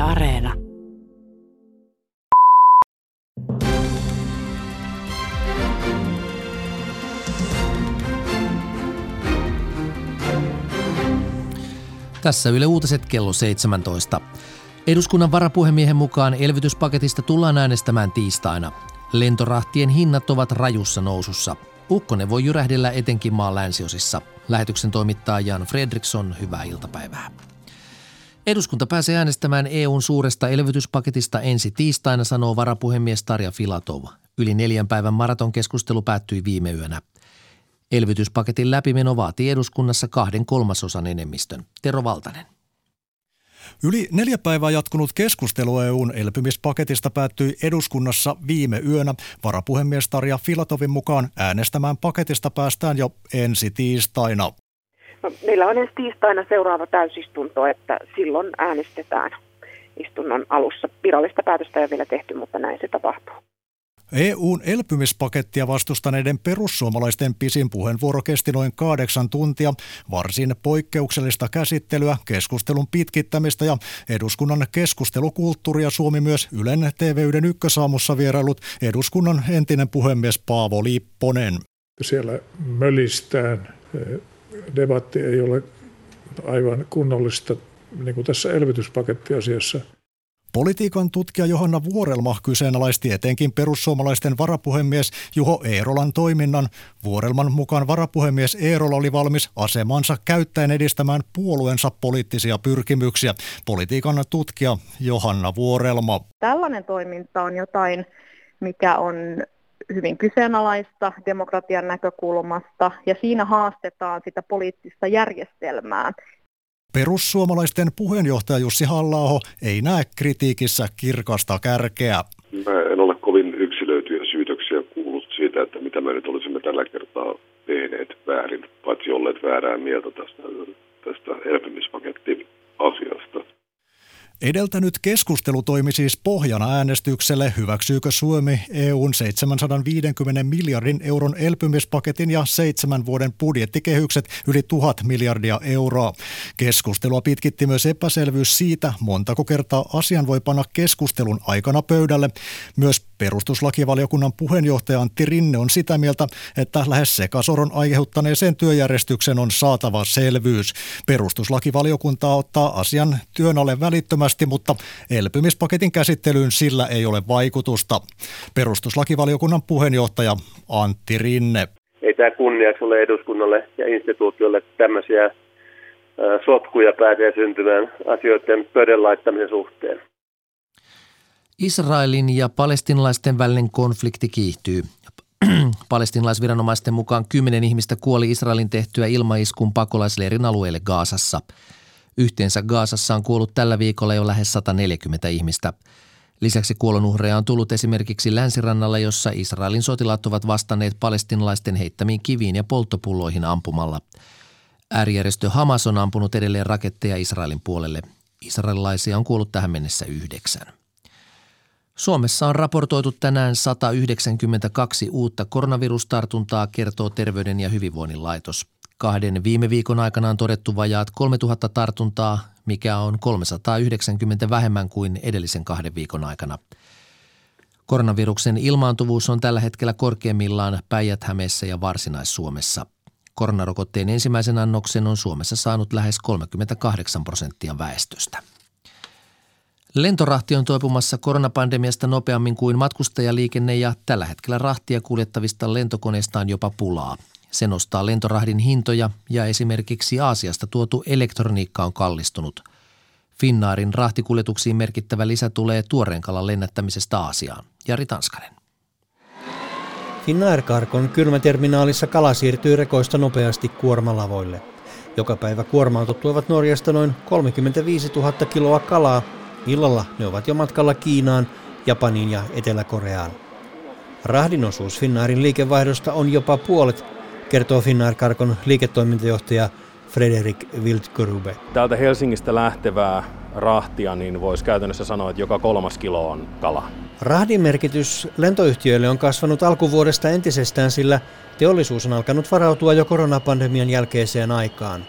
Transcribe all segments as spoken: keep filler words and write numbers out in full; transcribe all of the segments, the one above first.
Areena. Tässä Yle Uutiset kello seitsemäntoista. Eduskunnan varapuhemiehen mukaan elvytyspaketista tullaan äänestämään tiistaina. Lentorahtien hinnat ovat rajussa nousussa. Ukkonen voi jyrähdellä etenkin maan länsiosissa. Lähetyksen toimittaa Jan Fredriksson, hyvää iltapäivää. Eduskunta pääsee äänestämään E U:n suuresta elvytyspaketista ensi tiistaina, sanoo varapuhemies Tarja Filatov. Yli neljän päivän maratonkeskustelu päättyi viime yönä. Elvytyspaketin läpimeno vaatii eduskunnassa kahden kolmasosan enemmistön. Tero Valtanen. Yli neljä päivää jatkunut keskustelu E U:n elpymispaketista päättyi eduskunnassa viime yönä. Varapuhemies Tarja Filatovin mukaan äänestämään paketista päästään jo ensi tiistaina. No, meillä on ensi tiistaina seuraava täysistunto, että silloin äänestetään istunnon alussa. Virallista päätöstä ei ole vielä tehty, mutta näin se tapahtuu. E U:n elpymispakettia vastustaneiden perussuomalaisten pisin puheenvuoro kesti noin kahdeksan tuntia. Varsin poikkeuksellista käsittelyä, keskustelun pitkittämistä ja eduskunnan keskustelukulttuuria suomi myös Ylen T V yhden ykkösaamussa vierailut eduskunnan entinen puhemies Paavo Lipponen. Siellä mölistään. Debatti ei ole aivan kunnollista, niin kuin tässä elvytyspakettiasiassa. Politiikan tutkija Johanna Vuorelma kyseenalaisti etenkin perussuomalaisten varapuhemies Juho Eerolan toiminnan. Vuorelman mukaan varapuhemies Eerola oli valmis asemansa käyttäen edistämään puolueensa poliittisia pyrkimyksiä. Politiikan tutkija Johanna Vuorelma. Tällainen toiminta on jotain, mikä on hyvin kyseenalaista demokratian näkökulmasta ja siinä haastetaan sitä poliittista järjestelmää. Perussuomalaisten puheenjohtaja Jussi Halla-aho ei näe kritiikissä kirkasta kärkeä. Mä en ole kovin yksilöityjä syytöksiä kuullut siitä, että mitä me nyt olisimme tällä kertaa tehneet väärin, paitsi olleet väärää mieltä tästä, tästä elpymispakettiasiasta. Edeltänyt keskustelu toimi siis pohjana äänestykselle, hyväksyykö Suomi E U:n seitsemänsataaviisikymmentä miljardin euron elpymispaketin ja seitsemän vuoden budjettikehykset yli tuhat miljardia euroa. Keskustelua pitkitti myös epäselvyys siitä, montako kertaa asian voi panna keskustelun aikana pöydälle. Myös perustuslakivaliokunnan puheenjohtaja Antti Rinne on sitä mieltä, että lähes sekasoron aiheuttaneeseen työjärjestyksen on saatava selvyys. Perustuslakivaliokunta ottaa asian työn alle välittömästi, mutta elpymispaketin käsittelyyn sillä ei ole vaikutusta. Perustuslakivaliokunnan puheenjohtaja Antti Rinne. Ei tämä kunniaksi ole eduskunnalle ja instituutiolle tämmöisiä sotkuja pääsee syntymään asioiden pöydän laittamisen suhteen. Israelin ja palestiinalaisten välinen konflikti kiihtyy. Palestiinalaisviranomaisten mukaan kymmenen ihmistä kuoli Israelin tehtyä ilmaiskun pakolaisleirin alueelle Gazassa. Yhteensä Gazassa on kuollut tällä viikolla jo lähes sata neljäkymmentä ihmistä. Lisäksi kuolonuhreja on tullut esimerkiksi länsirannalla, jossa Israelin sotilaat ovat vastanneet palestiinalaisten heittämiin kiviin ja polttopulloihin ampumalla. Äärijärjestö Hamas on ampunut edelleen raketteja Israelin puolelle. Israelilaisia on kuollut tähän mennessä yhdeksän. Suomessa on raportoitu tänään sata yhdeksänkymmentäkaksi uutta koronavirustartuntaa, kertoo Terveyden ja hyvinvoinnin laitos. Kahden viime viikon aikana on todettu vajaat kolmetuhatta tartuntaa, mikä on kolmesataayhdeksänkymmentä vähemmän kuin edellisen kahden viikon aikana. Koronaviruksen ilmaantuvuus on tällä hetkellä korkeimmillaan Päijät-Hämeessä ja Varsinais-Suomessa. Koronarokotteen ensimmäisen annoksen on Suomessa saanut lähes kolmekymmentäkahdeksan prosenttia väestöstä. Lentorahti on toipumassa koronapandemiasta nopeammin kuin matkustajaliikenne ja tällä hetkellä rahtia kuljettavista lentokoneista on jopa pulaa. Se nostaa lentorahdin hintoja ja esimerkiksi Aasiasta tuotu elektroniikka on kallistunut. Finnairin rahtikuljetuksiin merkittävä lisä tulee tuoreen kalan lennättämisestä Aasiaan. Jari Tanskanen. Finnair Cargon kylmäterminaalissa kala siirtyy rekoista nopeasti kuormalavoille. Joka päivä kuorma-autot tuovat Norjasta noin kolmekymmentäviisituhatta kiloa kalaa. Illalla ne ovat jo matkalla Kiinaan, Japaniin ja Etelä-Koreaan. Rahdin osuus Finnairin liikevaihdosta on jopa puolet, kertoo Finnair Cargon liiketoimintajohtaja Frederik Wildgrube. Täältä Helsingistä lähtevää rahtia, niin voisi käytännössä sanoa, että joka kolmas kilo on kala. Rahdin merkitys lentoyhtiöille on kasvanut alkuvuodesta entisestään, sillä teollisuus on alkanut varautua jo koronapandemian jälkeiseen aikaan.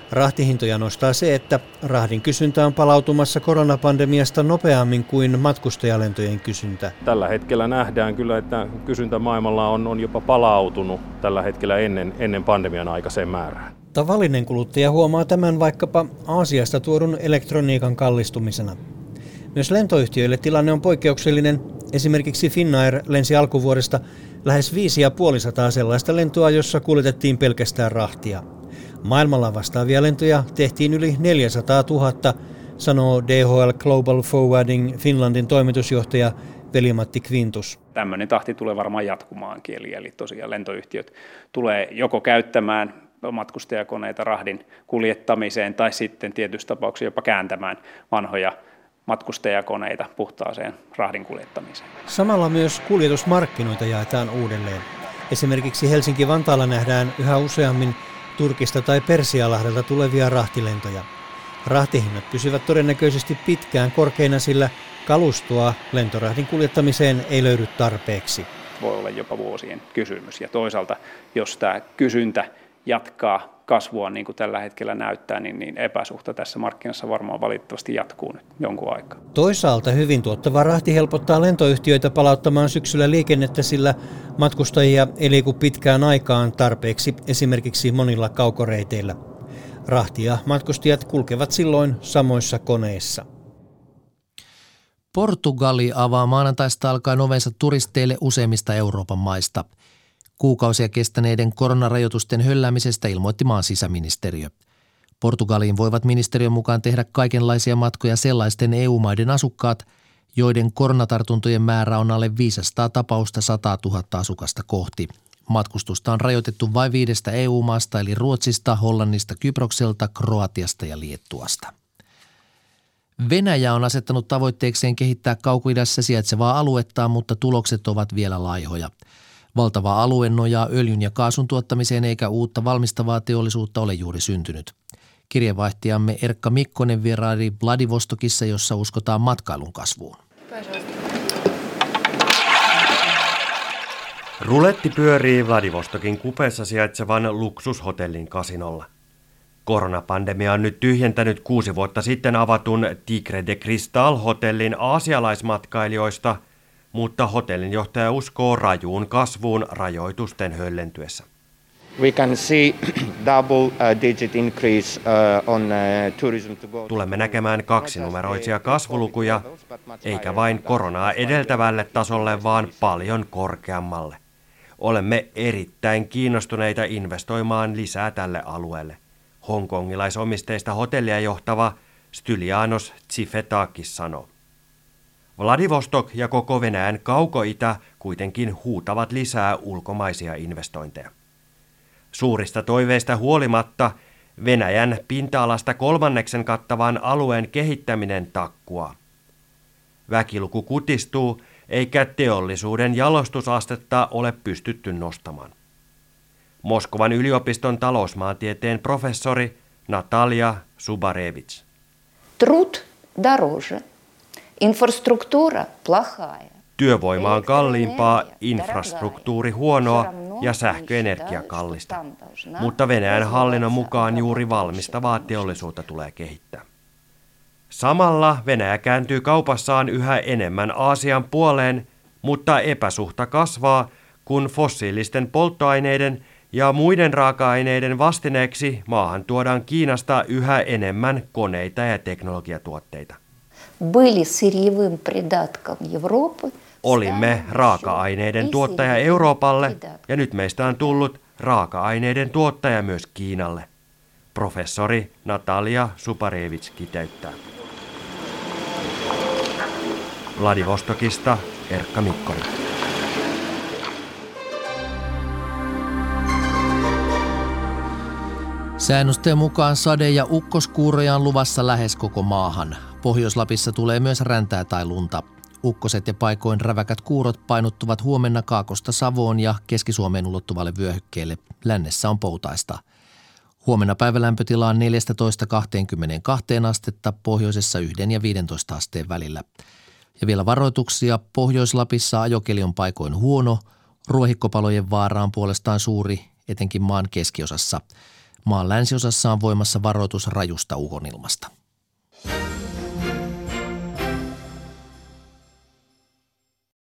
Rahtihintoja nostaa se, että rahdin kysyntä on palautumassa koronapandemiasta nopeammin kuin matkustajalentojen kysyntä. Tällä hetkellä nähdään kyllä, että kysyntä maailmalla on, on jopa palautunut tällä hetkellä ennen, ennen pandemian aikaiseen määrään. Tavallinen kuluttaja huomaa tämän vaikkapa Aasiasta tuodun elektroniikan kallistumisena. Myös lentoyhtiöille tilanne on poikkeuksellinen. Esimerkiksi Finnair lensi alkuvuodesta lähes viisi ja puolisataa sellaista lentoa, jossa kuljetettiin pelkästään rahtia. Maailmalla vastaavia lentoja tehtiin yli neljäsataatuhatta, sanoo D H L Global Forwarding Finlandin toimitusjohtaja Veli-Matti Quintus. Tämmöinen tahti tulee varmaan jatkumaankin, eli, eli tosiaan lentoyhtiöt tulee joko käyttämään matkustajakoneita rahdin kuljettamiseen tai sitten tietyissä tapauksissa jopa kääntämään vanhoja matkustajakoneita puhtaaseen rahdin kuljettamiseen. Samalla myös kuljetusmarkkinoita jaetaan uudelleen. Esimerkiksi Helsinki-Vantaalla nähdään yhä useammin Turkista tai Persialahdelta tulevia rahtilentoja. Rahtihinnat pysyvät todennäköisesti pitkään korkeina, sillä kalustoa lentorahdin kuljettamiseen ei löydy tarpeeksi. Voi olla jopa vuosien kysymys. Ja toisaalta, jos tämä kysyntä jatkaa kasvua niin kuin tällä hetkellä näyttää, niin, niin epäsuhta tässä markkinassa varmaan valitettavasti jatkuu nyt jonkun aikaa. Toisaalta hyvin tuottava rahti helpottaa lentoyhtiöitä palauttamaan syksyllä liikennettä, sillä matkustajia ei liiku pitkään aikaan tarpeeksi esimerkiksi monilla kaukoreiteillä. Rahti ja matkustajat kulkevat silloin samoissa koneissa. Portugali avaa maanantaista alkaen ovensa turisteille useimmista Euroopan maista. Kuukausia kestäneiden koronarajoitusten hölläämisestä ilmoitti maan sisäministeriö. Portugaliin voivat ministeriön mukaan tehdä kaikenlaisia matkoja sellaisten E U-maiden asukkaat, joiden koronatartuntojen määrä on alle viisisataa tapausta sata tuhatta asukasta kohti. Matkustusta on rajoitettu vain viidestä E U-maasta eli Ruotsista, Hollannista, Kyprokselta, Kroatiasta ja Liettuasta. Venäjä on asettanut tavoitteekseen kehittää kaukoidässä sijaitsevaa aluettaan, mutta tulokset ovat vielä laihoja. Valtava alue nojaa öljyn ja kaasun tuottamiseen eikä uutta valmistavaa teollisuutta ole juuri syntynyt. Kirjeenvaihtajamme Erkka Mikkonen vieraili Vladivostokissa, jossa uskotaan matkailun kasvuun. Ruletti pyörii Vladivostokin kupeessa sijaitsevan luksushotellin kasinolla. Koronapandemia on nyt tyhjentänyt kuusi vuotta sitten avatun Tigre de Cristal-hotellin aasialaismatkailijoista, mutta hotellin johtaja uskoo rajuun kasvuun rajoitusten höllentyessä. We can see double uh, digit increase uh, on uh, tourism to go. Tulemme näkemään kaksinumeroisia kasvulukuja, eikä vain koronaa edeltävälle tasolle, vaan paljon korkeammalle. Olemme erittäin kiinnostuneita investoimaan lisää tälle alueelle. Hongkongilaisomisteista hotellia johtava Stylianos Tsifetakis sanoo. Vladivostok ja koko Venäjän kaukoitä kuitenkin huutavat lisää ulkomaisia investointeja. Suurista toiveista huolimatta Venäjän pinta-alasta kolmanneksen kattavan alueen kehittäminen takkuaa. Väkiluku kutistuu, eikä teollisuuden jalostusastetta ole pystytty nostamaan. Moskovan yliopiston talousmaantieteen professori Natalia Subarevich. Trud darоже. Infrastruktuura плохая. Työvoima on kalliimpaa, infrastruktuuri huonoa ja sähköenergia kallista. Mutta Venäjän hallinnon mukaan juuri valmistavaa teollisuutta tulee kehittää. Samalla Venäjä kääntyy kaupassaan yhä enemmän Aasian puoleen, mutta epäsuhta kasvaa, kun fossiilisten polttoaineiden ja muiden raaka-aineiden vastineeksi maahan tuodaan Kiinasta yhä enemmän koneita ja teknologiatuotteita. Olimme raaka-aineiden tuottaja Euroopalle ja nyt meistä on tullut raaka-aineiden tuottaja myös Kiinalle. Professori Natalia Subarevich kiteyttää. Vladivostokista Erkka Mikkonen. Säännösten mukaan sade- ja ukkoskuuroja on luvassa lähes koko maahan. Pohjois-Lapissa tulee myös räntää tai lunta. Ukkoset ja paikoin räväkät kuurot painottuvat huomenna Kaakosta Savoon ja Keski-Suomeen ulottuvalle vyöhykkeelle. Lännessä on poutaista. Huomenna päivälämpötila on neljätoista kaksikymmentäkaksi astetta, pohjoisessa yksi ja viisitoista asteen välillä. Ja vielä varoituksia. Pohjois-Lapissa ajokeli on paikoin huono. Ruohikkopalojen vaara on puolestaan suuri, etenkin maan keskiosassa. Maan länsiosassa on voimassa varoitus rajusta ukonilmasta.